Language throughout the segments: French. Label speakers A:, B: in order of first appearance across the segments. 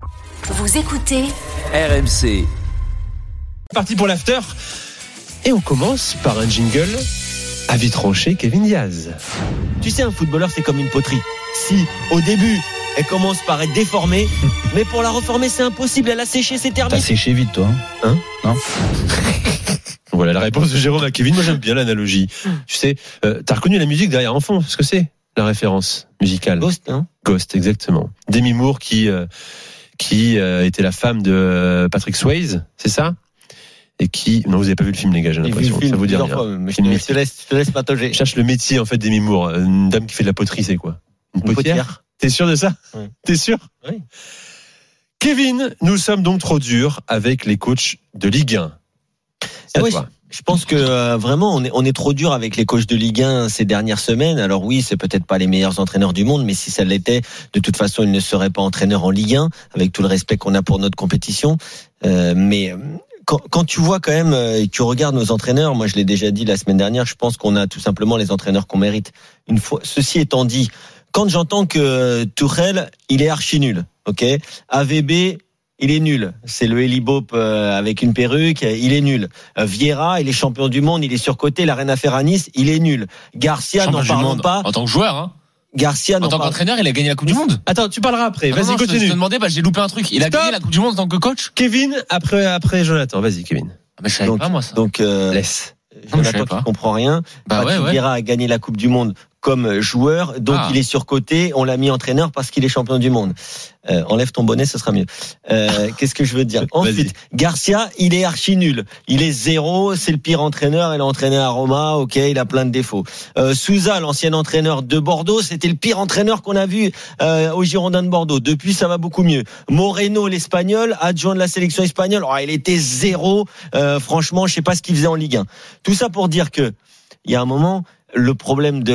A: Vous écoutez
B: RMC.
C: Parti pour l'after. Et on commence par un jingle à vie tranchée, Kevin Diaz.
D: Tu sais, un footballeur, c'est comme une poterie. Si, au début, elle commence par être déformée, mais pour la reformer, c'est impossible. Elle a séché, c'est terminé.
E: T'as séché vite, toi.
C: Hein?
E: Non.
C: Voilà la réponse de Jérôme à Kevin. Moi, j'aime bien l'analogie. Tu sais, t'as reconnu la musique derrière en fond. Ce que c'est, la référence musicale.
D: Ghost, hein?
C: Ghost, exactement. Demi Moore qui était la femme de Patrick Swayze, c'est ça? Et qui, non, vous avez pas vu le film, les gars, j'ai l'impression. Ça vous dit rien.
D: Mais je te laisse patauger.
C: Je cherche le métier, en fait, d'Demi Moore. Une dame qui fait de la poterie, c'est quoi? Une potière? T'es sûr de ça?
D: Oui.
C: T'es sûr?
D: Oui.
C: Kevin, nous sommes donc trop durs avec les coachs de Ligue 1.
D: Oui, je pense que vraiment on est trop dur avec les coachs de Ligue 1 ces dernières semaines. Alors oui, c'est peut-être pas les meilleurs entraîneurs du monde, mais si ça l'était, de toute façon, ils ne seraient pas entraîneurs en Ligue 1, avec tout le respect qu'on a pour notre compétition. Mais quand tu vois quand même, et tu regardes nos entraîneurs, moi je l'ai déjà dit la semaine dernière, je pense qu'on a tout simplement les entraîneurs qu'on mérite. Une fois, ceci étant dit, quand j'entends que Tuchel, il est archi nul, ok, AVB, il est nul. C'est le Eli Bop avec une perruque, il est nul. Vieira, il est champion du monde, il est surcoté, il a rien à faire à Nice, il est nul. Garcia, n'en parlons pas.
E: En tant que joueur, hein.
D: Garcia,
E: en tant qu'entraîneur, il a gagné la Coupe du Monde.
C: Attends, tu parleras après. Vas-y,
E: non,
C: continue.
E: Je te demandais, j'ai loupé un truc. Il a gagné la Coupe du Monde en tant que coach.
C: Kevin, après Jonathan. Vas-y, Kevin.
E: Mais je savais pas, moi, ça.
D: Donc,
C: laisse.
D: Jonathan qui comprend rien. Vieira a gagné la Coupe du Monde comme joueur, donc il est surcoté. On l'a mis entraîneur parce qu'il est champion du monde. Enlève ton bonnet, ce sera mieux. Qu'est-ce que je veux dire? Ensuite, Garcia, il est archi nul. Il est 0, c'est le pire entraîneur. Il a entraîné à Roma, ok, il a plein de défauts. Souza, l'ancien entraîneur de Bordeaux, c'était le pire entraîneur qu'on a vu au Girondins de Bordeaux. Depuis, ça va beaucoup mieux. Moreno, l'Espagnol, adjoint de la sélection espagnole, il était 0. Franchement, je sais pas ce qu'il faisait en Ligue 1. Tout ça pour dire que il y a un moment, le problème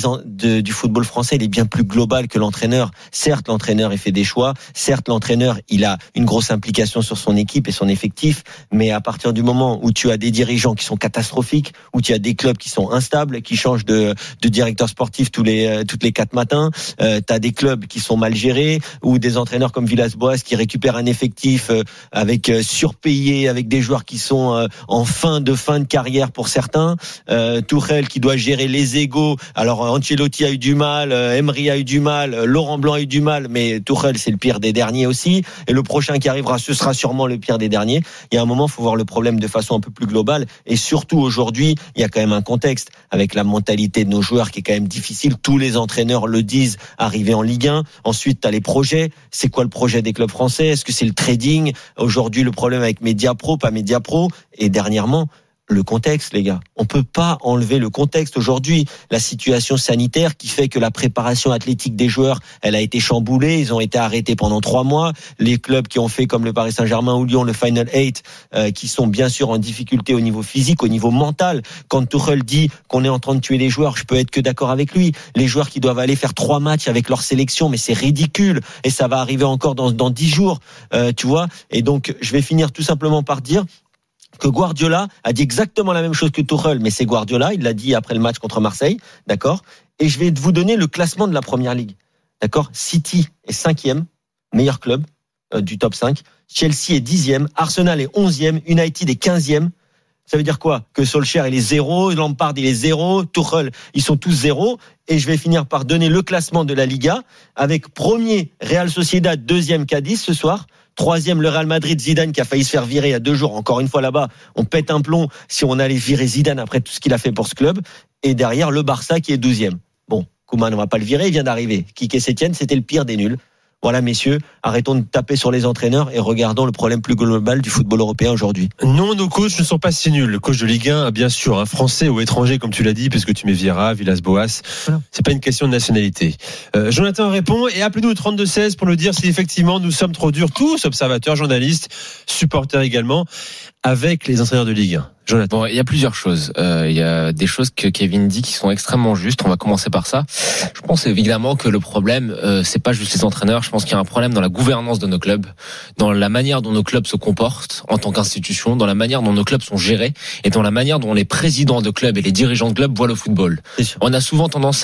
D: du football français, il est bien plus global que l'entraîneur. Certes, l'entraîneur, il fait des choix. Certes, l'entraîneur, il a une grosse implication sur son équipe et son effectif. Mais à partir du moment où tu as des dirigeants qui sont catastrophiques, où tu as des clubs qui sont instables, qui changent de directeur sportif toutes les 4 matins, t'as des clubs qui sont mal gérés, ou des entraîneurs comme Villas-Boas qui récupèrent un effectif avec surpayé, avec des joueurs qui sont en fin de carrière pour certains. Tuchel qui doit gérer les égos. Alors Ancelotti a eu du mal, Emery a eu du mal, Laurent Blanc a eu du mal, mais Tuchel c'est le pire des derniers aussi. Et le prochain qui arrivera, ce sera sûrement le pire des derniers. Il y a un moment, il faut voir le problème de façon un peu plus globale. Et surtout aujourd'hui, il y a quand même un contexte avec la mentalité de nos joueurs qui est quand même difficile. Tous les entraîneurs le disent, arriver en Ligue 1. Ensuite, tu as les projets. C'est quoi le projet des clubs français? Est-ce que c'est le trading? Aujourd'hui, le problème avec Mediapro, pas Mediapro. Et dernièrement, le contexte, les gars. On peut pas enlever le contexte aujourd'hui. La situation sanitaire qui fait que la préparation athlétique des joueurs, elle a été chamboulée. Ils ont été arrêtés pendant 3 mois. Les clubs qui ont fait comme le Paris Saint-Germain ou Lyon, le Final 8, qui sont bien sûr en difficulté au niveau physique, au niveau mental. Quand Tuchel dit qu'on est en train de tuer les joueurs, je peux être que d'accord avec lui. Les joueurs qui doivent aller faire 3 matchs avec leur sélection, mais c'est ridicule. Et ça va arriver encore dans 10 jours, tu vois. Et donc, je vais finir tout simplement par dire que Guardiola a dit exactement la même chose que Tuchel, mais c'est Guardiola, il l'a dit après le match contre Marseille, d'accord? Et je vais vous donner le classement de la Première Ligue, d'accord? City est 5e, meilleur club du top 5, Chelsea est 10e, Arsenal est 11e, United est 15e. Ça veut dire quoi? Que Solskjaer il est 0, Lampard il est 0, Tuchel ils sont tous 0. Et je vais finir par donner le classement de la Liga avec premier Real Sociedad, 2e Cadiz ce soir. 3e, le Real Madrid, Zidane qui a failli se faire virer il y a 2 jours. Encore une fois là-bas, on pète un plomb si on allait virer Zidane après tout ce qu'il a fait pour ce club. Et derrière, le Barça qui est 12e. Bon, Koeman, on va pas le virer, il vient d'arriver. Quique Sétienne, c'était le pire des nuls. Voilà, messieurs, arrêtons de taper sur les entraîneurs et regardons le problème plus global du football européen aujourd'hui.
C: Non, nos coachs ne sont pas si nuls. Le coach de Ligue 1, bien sûr, un français ou étranger, comme tu l'as dit, puisque tu mets Vieira, Villas-Boas. Voilà. C'est pas une question de nationalité. Jonathan répond et appelez-nous au 32-16 pour nous dire si effectivement nous sommes trop durs, tous observateurs, journalistes, supporters également, avec les entraîneurs de Ligue 1. Jonathan.
E: Bon, il y a plusieurs choses. Il y a des choses que Kevin dit qui sont extrêmement justes. On va commencer par ça. Je pense évidemment que le problème, c'est pas juste les entraîneurs. Je pense qu'il y a un problème dans la gouvernance de nos clubs, dans la manière dont nos clubs se comportent en tant qu'institution, dans la manière dont nos clubs sont gérés et dans la manière dont les présidents de clubs et les dirigeants de clubs voient le football. On a souvent tendance à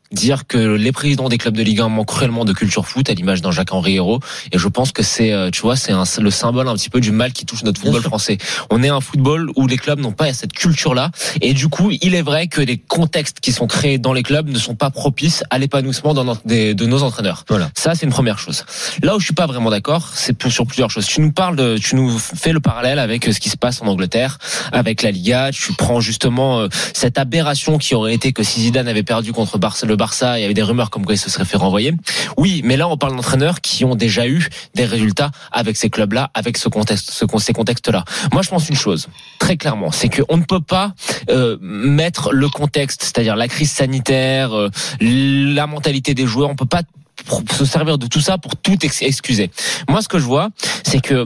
E: dire que les présidents des clubs de Ligue 1 manquent cruellement de culture foot, à l'image d'un Jacques-Henri Hérault. Et je pense que c'est, tu vois, le symbole un petit peu du mal qui touche notre football français. On est un football où les clubs n'ont pas cette culture-là. Et du coup, il est vrai que les contextes qui sont créés dans les clubs ne sont pas propices à l'épanouissement de nos entraîneurs. Voilà. Ça, c'est une première chose. Là où je suis pas vraiment d'accord, c'est sur plusieurs choses. Tu nous fais le parallèle avec ce qui se passe en Angleterre, avec la Liga. Tu prends justement cette aberration qui aurait été que si Zidane avait perdu contre le Barça, il y avait des rumeurs comme quoi il se serait fait renvoyer. Oui, mais là on parle d'entraîneurs qui ont déjà eu des résultats avec ces clubs-là, avec ces contextes-là. Moi je pense une chose, très clairement, c'est qu'on ne peut pas mettre le contexte, c'est-à-dire la crise sanitaire, la mentalité des joueurs, on peut pas se servir de tout ça pour tout excuser. Moi ce que je vois, c'est que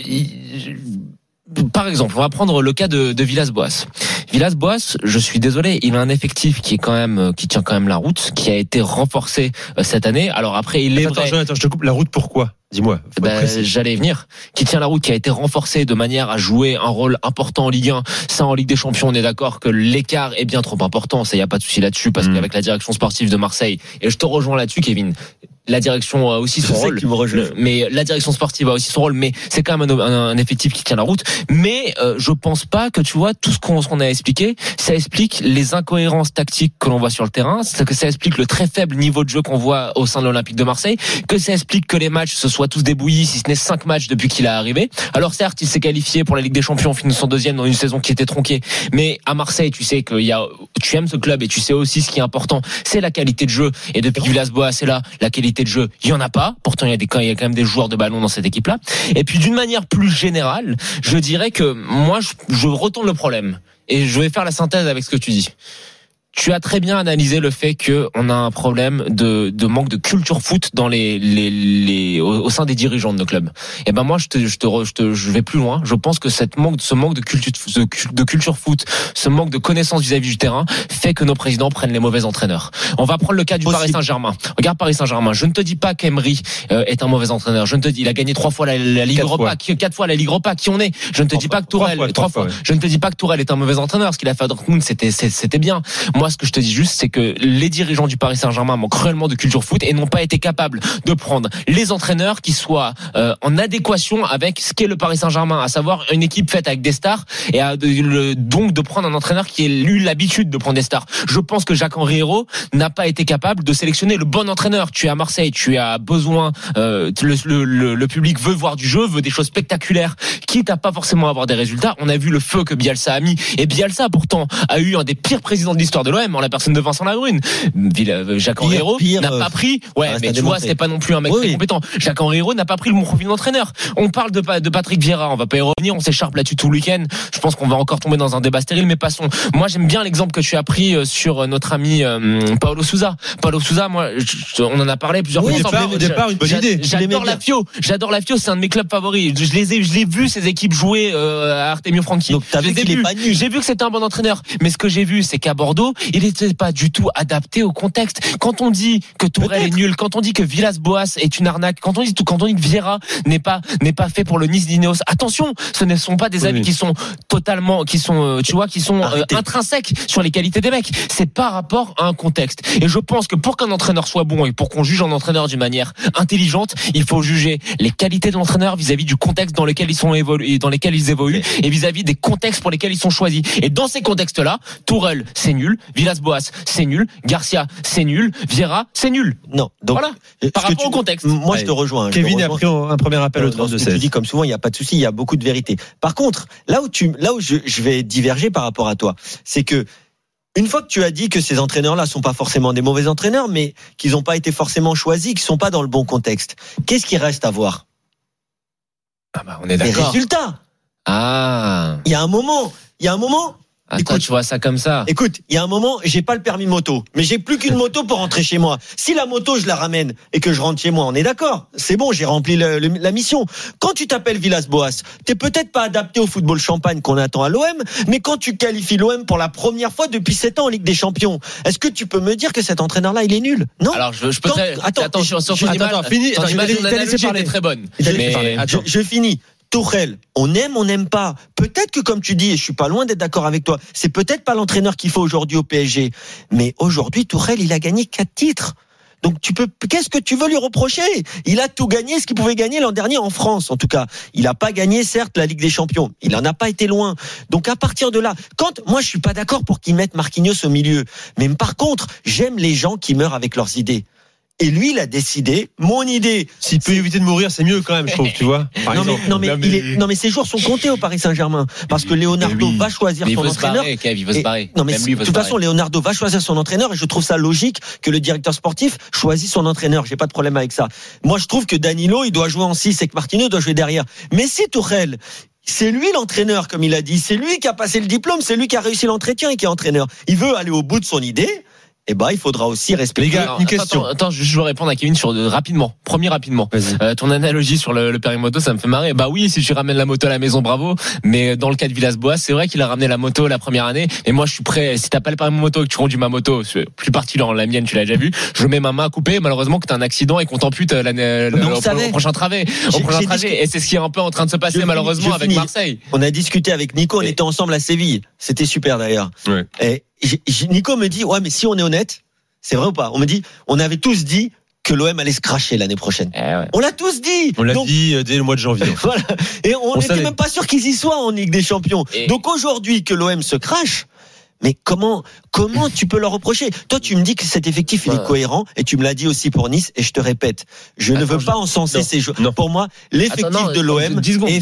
E: par exemple, on va prendre le cas de Villas-Boas. Villas-Boas, je suis désolé, il a un effectif qui tient quand même la route, qui a été renforcé cette année. Alors après,
C: Attends, je te coupe. La route, pourquoi ? Dis-moi.
E: J'allais y venir. Qui tient la route, qui a été renforcé de manière à jouer un rôle important en Ligue 1. Ça, en Ligue des Champions, on est d'accord que l'écart est bien trop important. Ça, y a pas de souci là-dessus, parce qu'avec la direction sportive de Marseille, et je te rejoins là-dessus, Kevin. La direction a aussi son rôle, mais la direction sportive a aussi son rôle, mais c'est quand même un effectif qui tient la route. Mais je pense pas que, tu vois, tout ce qu'on a expliqué, ça explique les incohérences tactiques que l'on voit sur le terrain, que ça explique le très faible niveau de jeu qu'on voit au sein de l'Olympique de Marseille, que ça explique que les matchs se soient tous débouillis, si ce n'est 5 matchs depuis qu'il est arrivé. Alors certes, il s'est qualifié pour la Ligue des Champions, finissant deuxième dans une saison qui était tronquée, mais à Marseille, tu sais tu aimes ce club et tu sais aussi ce qui est important, c'est la qualité de jeu. Et depuis que Villas-Boas est là, la qualité de jeu, il y en a pas. Pourtant, il y a quand même des joueurs de ballon dans cette équipe-là. Et puis, d'une manière plus générale, je dirais que moi, je retourne le problème. Et je vais faire la synthèse avec ce que tu dis. Tu as très bien analysé le fait que on a un problème de manque de culture foot dans au sein des dirigeants de nos clubs. Et ben moi je vais plus loin. Je pense que ce manque de culture foot, ce manque de connaissance vis-à-vis du terrain fait que nos présidents prennent les mauvais entraîneurs. On va prendre le cas du Paris Saint-Germain. Regarde Paris Saint-Germain. Je ne te dis pas qu'Emery est un mauvais entraîneur. Je ne te dis, il a gagné 3 fois la Ligue Europa, 4 fois la Ligue Europa. Qui on est? Je ne te dis pas que Tourelle, 3 fois. Je ne te dis pas que Tourelle est un mauvais entraîneur. Ce qu'il a fait à Dortmund, c'était bien. Moi, ce que je te dis juste, c'est que les dirigeants du Paris Saint-Germain manquent cruellement de culture foot et n'ont pas été capables de prendre les entraîneurs qui soient en adéquation avec ce qu'est le Paris Saint-Germain, à savoir une équipe faite avec des stars et donc de prendre un entraîneur qui ait eu l'habitude de prendre des stars. Je pense que Jacques-Henri Hérault n'a pas été capable de sélectionner le bon entraîneur. Tu es à Marseille, tu as besoin, le public veut voir du jeu, veut des choses spectaculaires, quitte à pas forcément avoir des résultats. On a vu le feu que Bielsa a mis, et Bielsa pourtant a eu un des pires présidents de l'histoire de l'OM, en la personne de Vincent Labrune. Jacques-Henri Hérault n'a pas pris, mais tu vois, c'était pas non plus un mec très compétent. Jacques-Henri Hérault n'a pas pris le bon profil d'entraîneur. On parle de Patrick Vieira, on va pas y revenir, on s'écharpe là-dessus tout le week-end. Je pense qu'on va encore tomber dans un débat stérile, mais passons. Moi, j'aime bien l'exemple que tu as pris sur notre ami Paulo Sousa. Paulo Sousa, moi, on en a parlé plusieurs fois.
C: Au départ, une bonne idée.
E: J'adore la Fio, c'est un de mes clubs favoris. Je l'ai vu ces équipes jouer à Artemio Franchi. J'ai vu que c'était un bon entraîneur, mais ce que j'ai vu, c'est qu'à Bordeaux, il était pas du tout adapté au contexte. Quand on dit que Tourelle est nul, quand on dit que Villas-Boas est une arnaque, quand on dit que Vieira n'est pas fait pour le Nice d'Ineos, attention, ce ne sont pas des avis qui sont totalement, intrinsèques sur les qualités des mecs. C'est par rapport à un contexte. Et je pense que pour qu'un entraîneur soit bon et pour qu'on juge un entraîneur d'une manière intelligente, il faut juger les qualités de l'entraîneur vis-à-vis du contexte dans lequel ils évoluent et vis-à-vis des contextes pour lesquels ils sont choisis. Et dans ces contextes-là, Tourelle, c'est nul, Villas-Boas, c'est nul, Garcia, c'est nul, Vieira, c'est nul.
D: Non, donc
E: voilà. Par rapport au contexte.
D: Moi, je te rejoins.
C: Kevin a pris un premier appel au 32-16.
D: Tu dis comme souvent, il n'y a pas de souci, il y a beaucoup de vérité. Par contre, là où je vais diverger par rapport à toi, c'est que une fois que tu as dit que ces entraîneurs-là sont pas forcément des mauvais entraîneurs, mais qu'ils n'ont pas été forcément choisis, qu'ils sont pas dans le bon contexte, qu'est-ce qui reste à voir?
E: On est d'accord.
D: Les résultats. Il y a un moment.
E: Attends, tu vois ça comme ça.
D: Écoute, il y a un moment, j'ai pas le permis moto, mais j'ai plus qu'une moto pour rentrer chez moi. Si la moto, je la ramène et que je rentre chez moi, on est d'accord. C'est bon, j'ai rempli la mission. Quand tu t'appelles Villas-Boas, t'es peut-être pas adapté au football champagne qu'on attend à l'OM, mais quand tu qualifies l'OM pour la première fois depuis 7 ans en Ligue des Champions, est-ce que tu peux me dire que cet entraîneur-là, il est nul? Non.
E: Alors, je peux sur ton image, l'analogie était très bonne.
D: Je finis. Tuchel, on aime, on n'aime pas. Peut-être que comme tu dis, et je suis pas loin d'être d'accord avec toi, c'est peut-être pas l'entraîneur qu'il faut aujourd'hui au PSG. Mais aujourd'hui, Tuchel, il a gagné 4 titres. Donc qu'est-ce que tu veux lui reprocher? Il a tout gagné, ce qu'il pouvait gagner l'an dernier en France, en tout cas. Il n'a pas gagné, certes, la Ligue des Champions. Il en a pas été loin. Donc à partir de là, moi je suis pas d'accord pour qu'ils mettent Marquinhos au milieu. Mais par contre, j'aime les gens qui meurent avec leurs idées. Et lui, il a décidé, mon idée.
C: S'il peut éviter de mourir, c'est mieux quand même, je trouve, tu vois.
D: Non, mais ses jours sont comptés au Paris Saint-Germain. Parce que Leonardo va choisir son entraîneur.
E: Il veut se barrer.
D: Non, mais de toute façon, Leonardo va choisir son entraîneur et je trouve ça logique que le directeur sportif choisisse son entraîneur. J'ai pas de problème avec ça. Moi, je trouve que Danilo, il doit jouer en 6 et que Martinez doit jouer derrière. Mais si Tuchel, c'est lui l'entraîneur, comme il a dit. C'est lui qui a passé le diplôme. C'est lui qui a réussi l'entretien et qui est entraîneur. Il veut aller au bout de son idée. Eh ben, il faudra aussi respecter.
C: Les gars, une question.
E: Attends, je veux répondre à Kevin sur rapidement. Ton analogie sur le périmoto, ça me fait marrer. Bah oui, si tu ramènes la moto à la maison, bravo. Mais dans le cas de Villas-Boas, c'est vrai qu'il a ramené la moto la première année. Et moi, je suis prêt. Si t'as pas le périmoto et que tu conduis ma moto, plus particulièrement la mienne, tu l'as déjà vu. Je mets ma main à couper. Malheureusement, que t'as un accident et qu'on t'ampute au prochain trajet. Et c'est ce qui est un peu en train de se passer malheureusement avec Marseille.
D: On a discuté avec Nico. On était ensemble à Séville. C'était super d'ailleurs.
C: Ouais.
D: Et Nico me dit, ouais, mais si on est honnête, c'est vrai ou pas? On avait tous dit que l'OM allait se cracher l'année prochaine.
E: Ouais.
D: On l'a tous dit.
C: On l'a dit dès le mois de janvier.
D: Voilà. Et on n'était même pas sûr qu'ils y soient en Ligue des Champions. Donc aujourd'hui que l'OM se crache, mais comment tu peux leur reprocher? Toi, tu me dis que cet effectif il est cohérent et tu me l'as dit aussi pour Nice et je te répète, je ne veux pas encenser ces joueurs. Pour moi, l'effectif de l'OM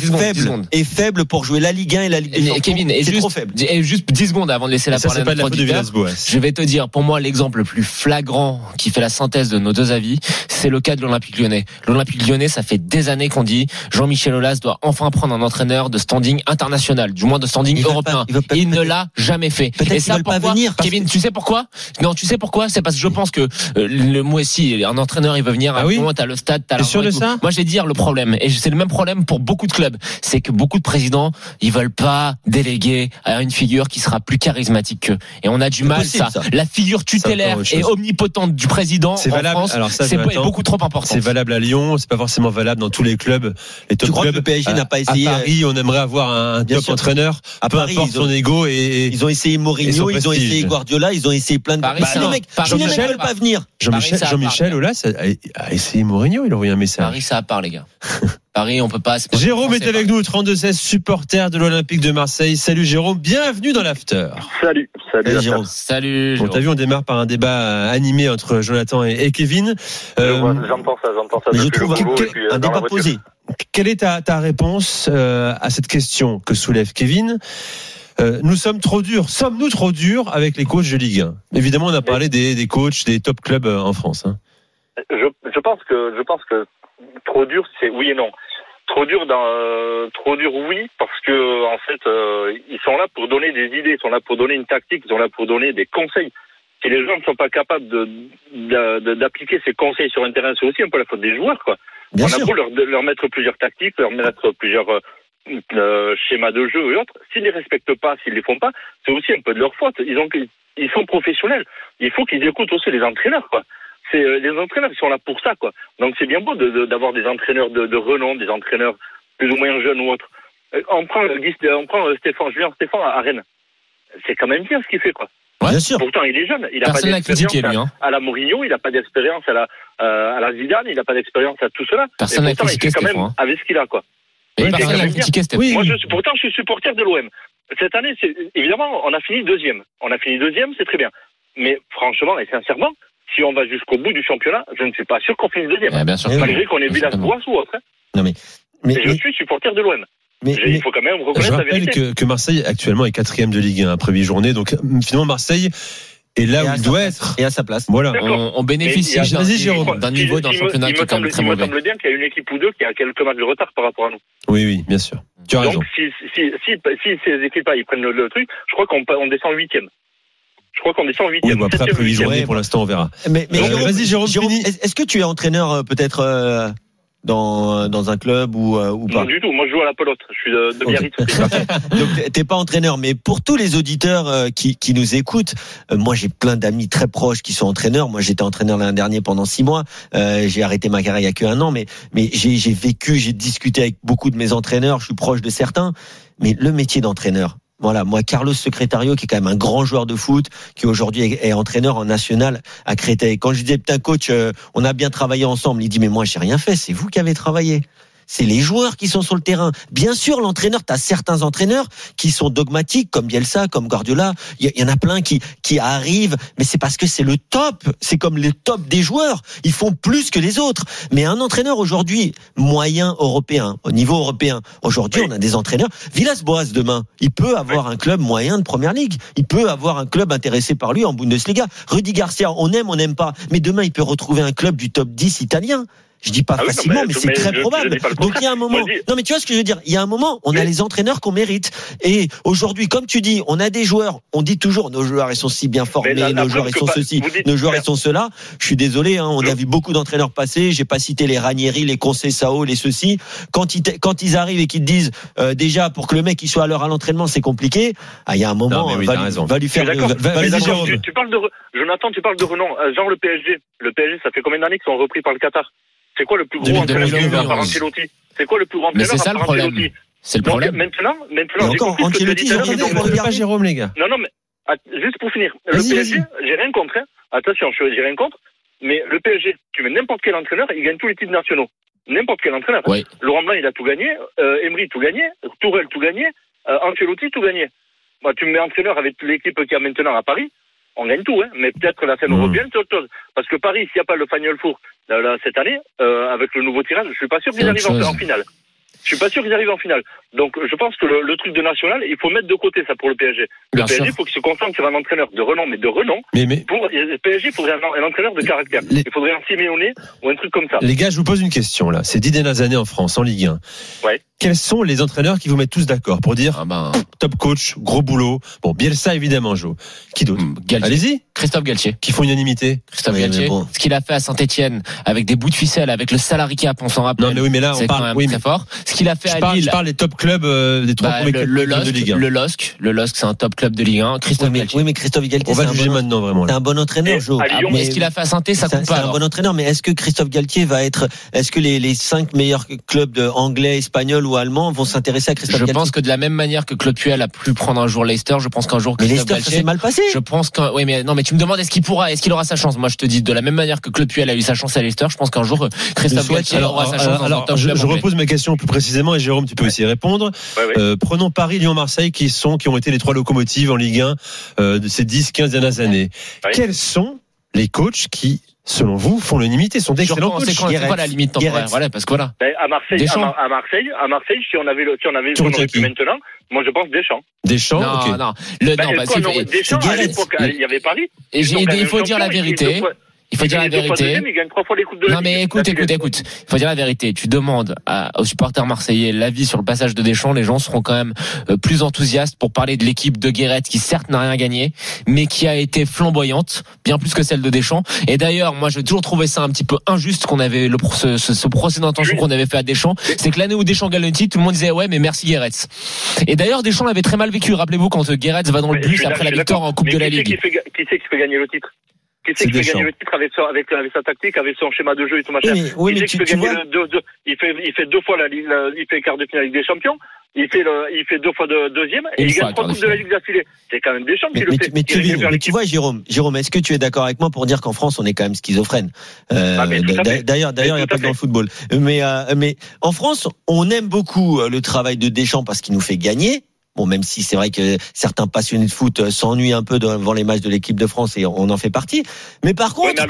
D: est faible pour jouer la Ligue 1 et la Ligue des Champions.
E: Kevin,
D: c'est trop faible.
E: Et juste 10 secondes avant de laisser la parole à notre auditeur. Je vais te dire, pour moi, l'exemple le plus flagrant qui fait la synthèse de nos deux avis, c'est le cas de l'Olympique Lyonnais. L'Olympique Lyonnais, ça fait des années qu'on dit Jean-Michel Aulas doit enfin prendre un entraîneur de standing international, du moins de standing européen. Il ne l'a jamais fait. Et ça, pourquoi, Kevin, tu sais pourquoi? Non, tu sais pourquoi? C'est parce que je pense que moi aussi, un entraîneur, il veut venir à un moment, t'as le stade, t'as
C: l'argent. Sûr de ça?
E: Moi, je vais dire le problème, et c'est le même problème pour beaucoup de clubs, c'est que beaucoup de présidents, ils veulent pas déléguer à une figure qui sera plus charismatique qu'eux. Et on a du mal, ça. La figure tutélaire et omnipotente du président en France, c'est beaucoup trop important.
C: C'est valable à Lyon, c'est pas forcément valable dans tous les clubs. Les top clubs.
D: Le PSG n'a pas essayé.
C: À Paris, on aimerait avoir un top entraîneur. Peu importe son ego et
D: ils ont essayé Mourinho, ils ont essayé Guardiola, ils ont essayé plein de.
E: Les
D: mecs veulent pas venir.
C: Jean-Michel Aulas a essayé Mourinho, il a envoyé un message.
E: Paris, ça à part, les gars. Paris, on peut pas.
C: Jérôme est avec nous, 32-16, supporter de l'Olympique de Marseille. Salut Jérôme, bienvenue dans l'after.
A: Salut
C: Jérôme.
E: Salut Jérôme.
C: Bon, t'as vu, on démarre par un débat animé entre Jonathan et Kevin.
A: J'entends ça.
D: Mais je trouve un débat posé.
C: Quelle est ta réponse à cette question que soulève Kevin? Sommes-nous trop durs avec les coachs de Ligue 1? Évidemment, on a parlé des coachs des top clubs en France. Hein.
A: Je pense que trop dur, c'est oui et non. Trop dur, oui, parce que en fait, ils sont là pour donner des idées, ils sont là pour donner une tactique, ils sont là pour donner des conseils. Si les gens ne sont pas capables d'appliquer ces conseils sur un terrain, c'est aussi un peu la faute des joueurs, quoi. On a beau leur mettre plusieurs tactiques, leur mettre plusieurs schémas de jeu et autres. S'ils les respectent pas, s'ils les font pas, c'est aussi un peu de leur faute. Ils sont professionnels. Il faut qu'ils écoutent aussi les entraîneurs, quoi. Les entraîneurs, ils sont là pour ça, quoi. Donc c'est bien beau d'avoir des entraîneurs de renom, des entraîneurs plus ou moins jeunes ou autres. On prend Julien Stéphan à Rennes. C'est quand même bien ce qu'il fait, quoi.
E: Ouais, bien sûr.
A: Pourtant, il est jeune. Il n'a pas d'expérience à la Mourinho, il n'a pas d'expérience à la Zidane, il n'a pas d'expérience à tout cela.
E: Personne n'a critiqué
A: quand même avec ce qu'il a, quoi.
E: Personne n'a critiqué Stéphan.
A: Moi, pourtant, je suis supporter de l'OM. Cette année, évidemment, on a fini deuxième. C'est très bien. Mais franchement et sincèrement, si on va jusqu'au bout du championnat, je ne suis pas sûr qu'on finisse deuxième.
E: Bien sûr.
A: Malgré qu'on ait vu la Boisse ou autre.
D: Non mais
A: je suis supporter de l'OM. Il faut quand même reconnaître la vérité.
C: Je rappelle que Marseille actuellement est 4e de Ligue 1 après 8 journées. Donc finalement Marseille est là où il doit être.
D: Et à sa place.
C: Voilà.
E: On bénéficie d'un niveau d'un championnat qui est quand même très mauvais.
A: Il me semble bien qu'il y a une équipe ou deux qui a quelques matchs de retard par rapport à nous.
C: Oui, bien sûr. Tu as raison.
A: Donc si ces équipes-là ils prennent le truc, je crois qu'on descend 8e. Je crois qu'on descend 8e.
C: Oui, après 8 journées, pour l'instant, on verra.
D: Mais
C: vas-y, Jérôme,
D: est-ce que tu es entraîneur peut-être dans un club ou pas?
A: Non du tout. Moi, je joue à la pelote. Je suis de Biarritz.
D: Donc, t'es pas entraîneur, mais pour tous les auditeurs qui nous écoutent, moi, j'ai plein d'amis très proches qui sont entraîneurs. Moi, j'étais entraîneur l'an dernier pendant 6 mois. J'ai arrêté ma carrière il y a que 1 an, mais j'ai discuté avec beaucoup de mes entraîneurs. Je suis proche de certains, mais le métier d'entraîneur. Voilà, moi, Carlos Secretario, qui est quand même un grand joueur de foot, qui aujourd'hui est entraîneur en national à Créteil. Quand je disais, putain, coach, on a bien travaillé ensemble, il dit, mais moi, j'ai rien fait, c'est vous qui avez travaillé. C'est les joueurs qui sont sur le terrain. Bien sûr, l'entraîneur, t'as certains entraîneurs qui sont dogmatiques, comme Bielsa, comme Guardiola. Il y en a plein qui arrivent, mais c'est parce que c'est le top. C'est comme les top des joueurs. Ils font plus que les autres. Mais un entraîneur aujourd'hui, moyen européen, au niveau européen, aujourd'hui, on a des entraîneurs. Villas-Boas, demain, il peut avoir un club moyen de Première Ligue. Il peut avoir un club intéressé par lui en Bundesliga. Rudy Garcia, on n'aime pas. Mais demain, il peut retrouver un club du top 10 italien. Je dis pas facilement, mais c'est très probable. Donc il y a un moment. Non, mais tu vois ce que je veux dire. Il y a un moment, on a les entraîneurs qu'on mérite. Et aujourd'hui, comme tu dis, on a des joueurs. On dit toujours, nos joueurs ils sont si bien formés, nos joueurs ils sont ceci, nos joueurs ils sont cela. Je suis désolé, on a vu beaucoup d'entraîneurs passer. J'ai pas cité les Ranieri, les Conceição, les ceci. Quand ils arrivent et qu'ils te disent déjà pour que le mec il soit à l'heure à l'entraînement, c'est compliqué. Ah, il y a un moment, va lui faire.
A: Tu parles de Jonathan, tu parles de renom. Genre le PSG. Le PSG, ça fait combien d'années qu'ils sont repris par le Qatar? C'est quoi le plus gros entraîneur à part Ancelotti? C'est quoi le plus grand entraîneur à part Ancelotti?
E: C'est le problème.
A: Maintenant,
D: encore Ancelotti,
C: pas Jérôme, les gars.
A: Non, mais juste pour finir, le PSG, j'ai rien contre. Attention, j'ai rien contre. Mais le PSG, tu mets n'importe quel entraîneur, il gagne tous les titres nationaux. N'importe quel entraîneur.
E: Oui.
A: Laurent Blanc, il a tout gagné. Emery, tout gagné. Tourelle, tout gagné. Ancelotti, tout gagné. Moi, tu me mets entraîneur avec l'équipe qu'il y a maintenant à Paris. On gagne tout, mais peut-être la scène européenne, c'est autre chose. Parce que Paris, s'il n'y a pas le Final Four cette année, avec le nouveau tirage, je suis pas sûr qu'ils arrivent en finale. Je suis pas sûr qu'ils arrivent en finale. Donc, je pense que le truc de national, il faut mettre de côté ça pour le PSG. Le PSG, il faut qu'il se concentre sur un entraîneur de renom, mais de renom.
C: Mais
A: pour le PSG, il faudrait un entraîneur de caractère. Il faudrait un Simeone ou un truc comme ça.
C: Les gars, je vous pose une question, là. C'est 10 dernières années en France, en Ligue 1.
A: Ouais.
C: Quels sont les entraîneurs qui vous mettent tous d'accord pour dire top coach, gros boulot? Bon, Bielsa évidemment, Jo. Qui d'autre? Allez-y.
E: Christophe Galtier.
C: Qui font unanimité.
E: Christophe Galtier. Bon. Ce qu'il a fait à Saint-Etienne avec des bouts de ficelle, avec le salary cap, on s'en rappelle.
C: Non, mais oui, mais là, on parle
E: très fort. Ce qu'il a fait à Lille.
C: Je parle des top clubs des 3 premiers clubs de Ligue 1.
E: Le LOSC, c'est un top club de Ligue 1. Christophe Galtier.
D: Oui, mais Christophe Galtier,
C: on va le juger maintenant vraiment.
D: C'est un bon entraîneur, Jo.
E: Mais ce qu'il a fait à Saint-Etienne, ça compte pas.
D: C'est un bon entraîneur, mais est-ce que Christophe Galtier est-ce que les 5 meilleurs clubs anglais, espagnols ou allemands vont s'intéresser à Christophe Galtier?
E: Je pense que de la même manière que Claude Puel a pu prendre un jour Leicester, je pense qu'un jour Christophe Galtier.
D: Ça s'est mal passé.
E: Je pense que oui, mais non, mais tu me demandes est-ce qu'il aura sa chance? Moi, je te dis de la même manière que Claude Puel a eu sa chance à Leicester, je pense qu'un jour Christophe Galtier aura sa chance dans un top club.
C: Je repose ma question plus précisément et Jérôme, tu peux aussi y répondre. Prenons Paris, Lyon, Marseille qui ont été les 3 locomotives en Ligue 1 de ces 10-15 dernières années. Quels sont les coachs qui, selon vous, font l'unanimité, sont d'excellents coachs?
E: C'est quoi la limite temporaire? Voilà, parce que voilà.
A: À Marseille, si on avait le depuis maintenant, moi je pense Deschamps.
C: Deschamps,
E: non,
C: ok.
E: Non,
A: Deschamps, à l'époque, il y avait Paris.
E: Il faut dire la vérité. Il faut dire la vérité.
A: Il gagne 3 fois les coupes de la
E: Non, mais écoute. Il faut dire la vérité. Tu demandes aux supporters marseillais l'avis sur le passage de Deschamps. Les gens seront quand même plus enthousiastes pour parler de l'équipe de Guéret qui certes n'a rien gagné, mais qui a été flamboyante, bien plus que celle de Deschamps. Et d'ailleurs, moi, j'ai toujours trouvé ça un petit peu injuste qu'on avait ce procès d'intention qu'on avait fait à Deschamps. C'est que l'année où Deschamps gagne le titre, tout le monde disait ouais, mais merci Guéret. Et d'ailleurs, Deschamps l'avait très mal vécu. Rappelez-vous quand Guéret va dans le bus après la victoire en Coupe de la Ligue.
A: Qui c'est qui fait gagner le titre? Qui c'est qui fait gagner le titre avec sa tactique, avec son schéma de jeu et tout machin?
D: Oui, mais tu vois,
A: il fait 2 fois il fait quart de finale Ligue des Champions. Il fait 2 fois deuxième et il gagne 3 coupes de la Ligue d'affilée. C'est quand même Deschamps qui le fait.
D: Mais tu vois, Jérôme, est-ce que tu es d'accord avec moi pour dire qu'en France, on est quand même schizophrène? D'ailleurs, il n'y a pas que dans le football. Mais en France, on aime beaucoup le travail de Deschamps parce qu'il nous fait gagner. Bon, même si c'est vrai que certains passionnés de foot s'ennuient un peu devant les matchs de l'équipe de France et on en fait partie. Mais par contre,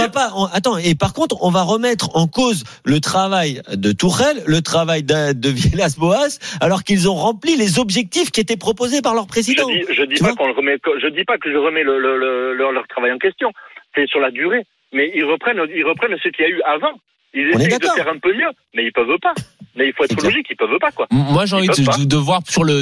D: on va remettre en cause le travail de Tourelle, le travail de Villas-Boas, alors qu'ils ont rempli les objectifs qui étaient proposés par leur président.
A: Je dis pas que je remets leur travail en question. C'est sur la durée. Mais ils reprennent ce qu'il y a eu avant. Ils essayent de faire un peu mieux, mais ils peuvent pas. Mais il faut être logique, ils peuvent pas, quoi.
E: Moi, j'ai envie de voir sur les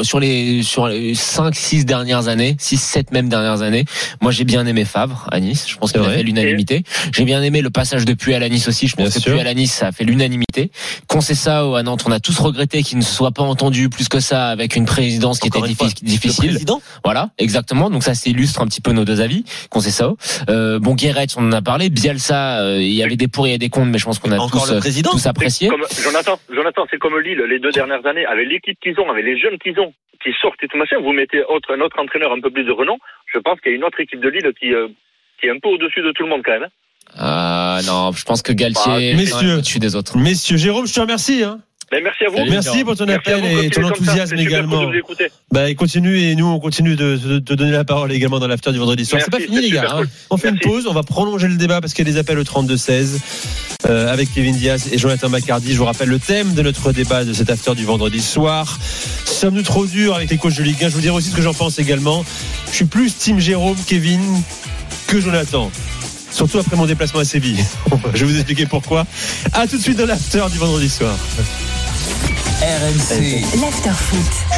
E: 5-6 dernières années, 6-7 même dernières années. Moi, j'ai bien aimé Favre à Nice. Je pense qu'il a fait l'unanimité. J'ai bien aimé le passage de Puel à Nice aussi. Je pense que Puel à Nice, ça a fait l'unanimité. Conceição à Nantes, on a tous regretté qu'il ne se soit pas entendu plus que ça avec une présidence qui était difficile. Voilà, exactement. Donc ça illustre un petit peu nos deux avis. Conceição. Guéret, on en a parlé. Bielsa, il y avait des pour et des contre, mais je pense qu'on a tous apprécié.
A: Jonathan, c'est comme Lille, les 2 dernières années, avec l'équipe qu'ils ont, avec les jeunes qu'ils ont, qui sortent et tout machin, vous mettez un autre entraîneur un peu plus de renom, je pense qu'il y a une autre équipe de Lille qui est un peu au-dessus de tout le monde quand même.
E: Non, je pense que Galtier est au-dessus des autres.
C: Messieurs, Jérôme, je te remercie.
A: Mais merci à vous.
C: Merci pour ton appel et ton enthousiasme également. Il continue et nous on continue de te donner la parole également dans l'after du vendredi soir. C'est pas fini les gars. On fait une pause, on va prolonger le débat parce qu'il y a des appels au 32-16 avec Kevin Diaz et Jonathan McCardy. Je vous rappelle le thème de notre débat de cet after du vendredi soir. Sommes-nous trop durs avec les coachs de Ligue 1? Je vous dirai aussi ce que j'en pense également. Je suis plus team Jérôme, Kevin que Jonathan. Surtout après mon déplacement à Séville. Je vais vous expliquer pourquoi. À tout de suite dans l'after du vendredi soir.
B: RMC. L'after foot.